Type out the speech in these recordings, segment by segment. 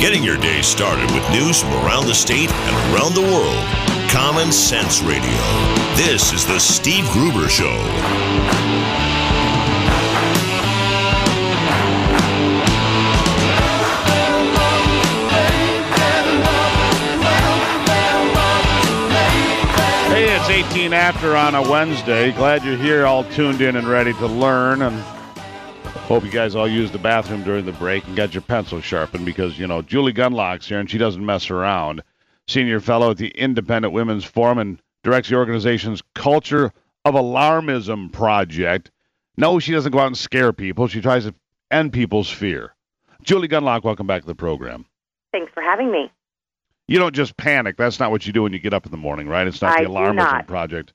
Getting your day started with news from around the state and around the world. Common Sense Radio. This is the Steve Gruber Show. Hey, it's 18 after on a Wednesday. Glad you're here, all tuned in and ready to learn. And hope you guys all used the bathroom during the break and got your pencil sharpened because, you know, Julie Gunlock's here and she doesn't mess around. Senior fellow at the Independent Women's Forum and directs the organization's Culture of Alarmism project. No, she doesn't go out and scare people. She tries to end people's fear. Julie Gunlock, welcome back to the program. Thanks for having me. You don't just panic. That's not what you do when you get up in the morning, right? It's not the Alarmism project.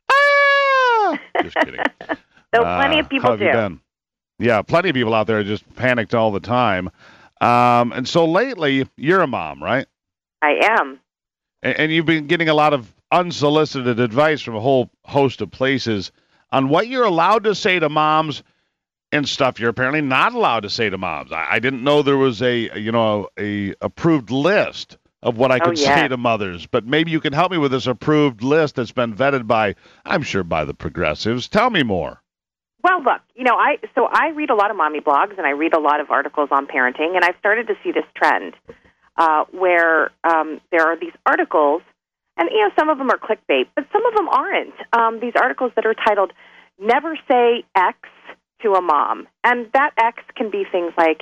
Ah! Just kidding. Though plenty of people how have you been? Yeah, plenty of people out there are just panicked all the time. And so lately, you're a mom, right? I am. And you've been getting a lot of unsolicited advice from a whole host of places on what you're allowed to say to moms and stuff you're apparently not allowed to say to moms. I didn't know there was a approved list of what I could say to mothers, but maybe you can help me with this approved list that's been vetted by, I'm sure, by the progressives. Tell me more. Well, look, I read a lot of mommy blogs and I read a lot of articles on parenting, and I've started to see this trend where there are these articles, and some of them are clickbait, but some of them aren't. These articles that are titled "Never Say X to a Mom," and that X can be things like,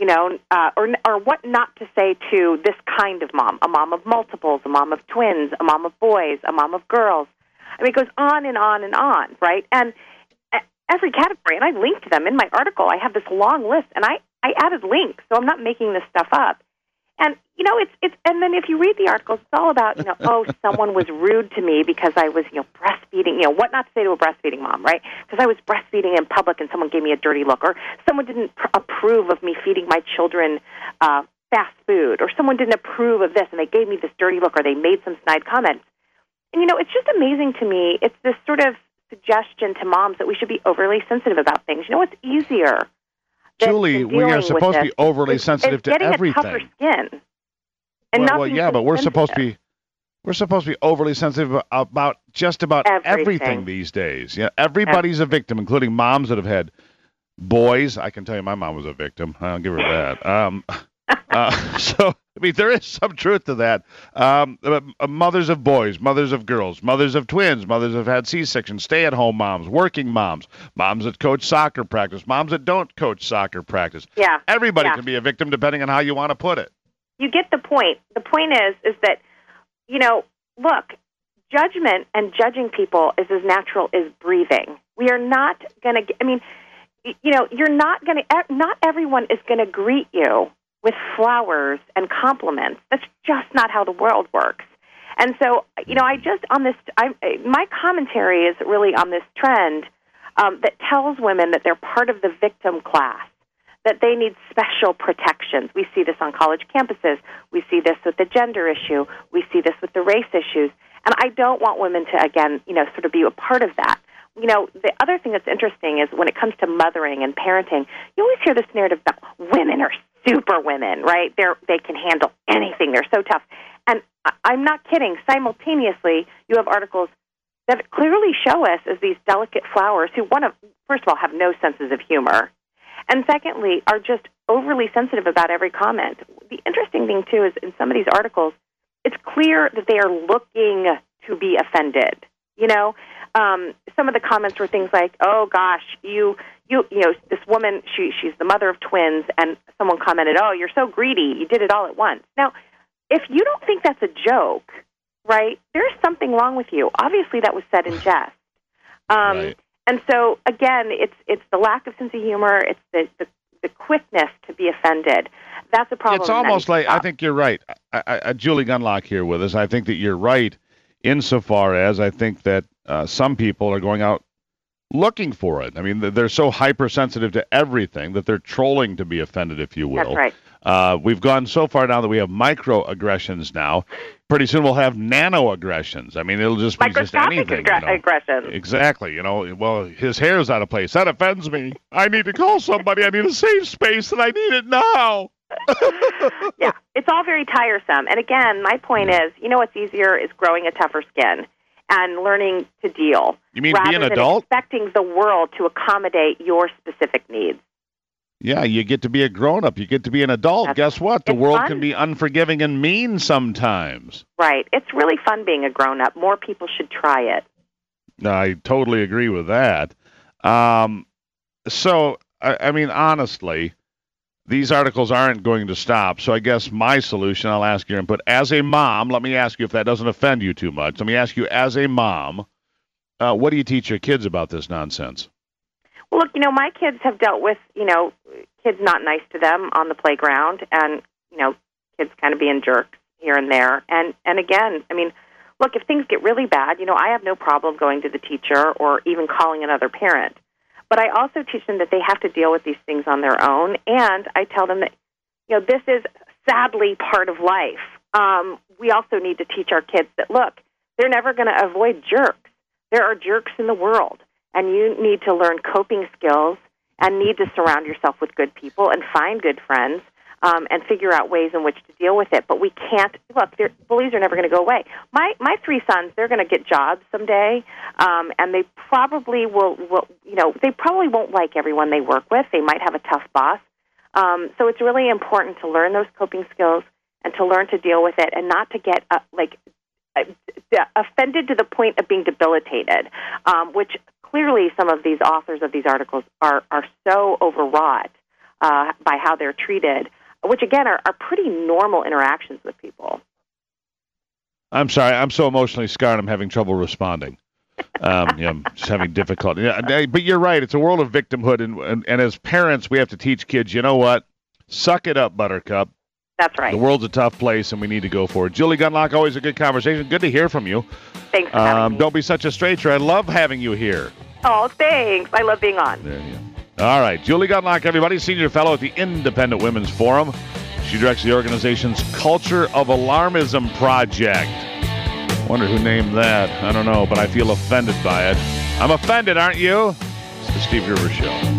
or what not to say to this kind of mom: a mom of multiples, a mom of twins, a mom of boys, a mom of girls. I mean, it goes on and on and on, right? And every category, and I linked them in my article. I have this long list, and I added links, so I'm not making this stuff up. And it's and then if you read the articles, it's all about someone was rude to me because I was breastfeeding. What not to say to a breastfeeding mom, right? Because I was breastfeeding in public and someone gave me a dirty look, or someone didn't approve of me feeding my children fast food, or someone didn't approve of this and they gave me this dirty look, or they made some snide comments. And it's just amazing to me. It's this sort of suggestion to moms that we should be overly sensitive about things. What's easier? Julie, we are supposed to be overly sensitive to everything. Getting a tougher skin. And but we're supposed to be overly sensitive about just about everything these days. Yeah, everybody's a victim, including moms that have had boys. I can tell you, my mom was a victim. I'll give her that. So, I mean, there is some truth to that. Mothers of boys, mothers of girls, mothers of twins, mothers have had C-sections, stay-at-home moms, working moms, moms that coach soccer practice, moms that don't coach soccer practice. Yeah. Everybody can be a victim depending on how you want to put it. You get the point. The point is that, look, judgment and judging people is as natural as breathing. We are not going to, not everyone is going to greet you with flowers and compliments. That's just not how the world works. And so, my commentary is really on this trend that tells women that they're part of the victim class, that they need special protections. We see this on college campuses. We see this with the gender issue. We see this with the race issues. And I don't want women to, again, sort of be a part of that. The other thing that's interesting is when it comes to mothering and parenting, you always hear this narrative about women are super women, right? They can handle anything. They're so tough. And I'm not kidding. Simultaneously, you have articles that clearly show us as these delicate flowers who first of all, have no senses of humor, and secondly, are just overly sensitive about every comment. The interesting thing, too, is in some of these articles, it's clear that they are looking to be offended. Some of the comments were things like, "Oh gosh, this woman, she's the mother of twins," and someone commented, "Oh, you're so greedy. You did it all at once." Now, if you don't think that's a joke, right, there's something wrong with you. Obviously, that was said in jest. Right. And so, again, it's the lack of sense of humor. It's the quickness to be offended. That's a problem. It's almost like, I think you're right. Julie Gunlock here with us. I think that you're right insofar as I think that some people are going out looking for it. I mean, they're so hypersensitive to everything that they're trolling to be offended, if you will. That's right. We've gone so far now that we have microaggressions now. Pretty soon we'll have nanoaggressions. I mean, it'll just be just anything. Aggressions. Exactly. Well, his hair's out of place. That offends me. I need to call somebody. I need a safe space, and I need it now. Yeah, it's all very tiresome. And again, my point is, what's easier is growing a tougher skin and learning to deal. You mean rather be an than adult? Expecting the world to accommodate your specific needs. Yeah, you get to be a grown-up. You get to be an adult. Guess what? The world can be unforgiving and mean sometimes. Right. It's really fun being a grown-up. More people should try it. I totally agree with that. So, I mean, honestly, these articles aren't going to stop. So I guess my solution, I'll ask your input. As a mom, let me ask you if that doesn't offend you too much. Let me ask you, as a mom, what do you teach your kids about this nonsense? Well, look, my kids have dealt with, kids not nice to them on the playground and, kids kind of being jerks here and there. And again, I mean, look, if things get really bad, I have no problem going to the teacher or even calling another parent. But I also teach them that they have to deal with these things on their own. And I tell them that, this is sadly part of life. We also need to teach our kids that, look, they're never going to avoid jerks. There are jerks in the world. And you need to learn coping skills and need to surround yourself with good people and find good friends and figure out ways in which to deal with it. But we can't, look, bullies are never going to go away. My 3 sons, they're going to get jobs someday, and they probably they probably won't like everyone they work with. They might have a tough boss. So it's really important to learn those coping skills and to learn to deal with it and not to get, offended to the point of being debilitated, which clearly some of these authors of these articles are so overwrought by how they're treated, which, again, are pretty normal interactions with people. I'm sorry. I'm so emotionally scarred, I'm having trouble responding. I'm just having difficulty. But you're right. It's a world of victimhood, and as parents, we have to teach kids, you know what? Suck it up, Buttercup. That's right. The world's a tough place, and we need to go for it. Julie Gunlock, always a good conversation. Good to hear from you. Thanks for having me. Don't be such a stranger. I love having you here. Oh, thanks. I love being on. There you go. All right. Julie Gunlock, everybody, Senior Fellow at the Independent Women's Forum. She directs the organization's Culture of Alarmism Project. Wonder who named that. I don't know, but I feel offended by it. I'm offended, aren't you? It's the Steve Gruber Show.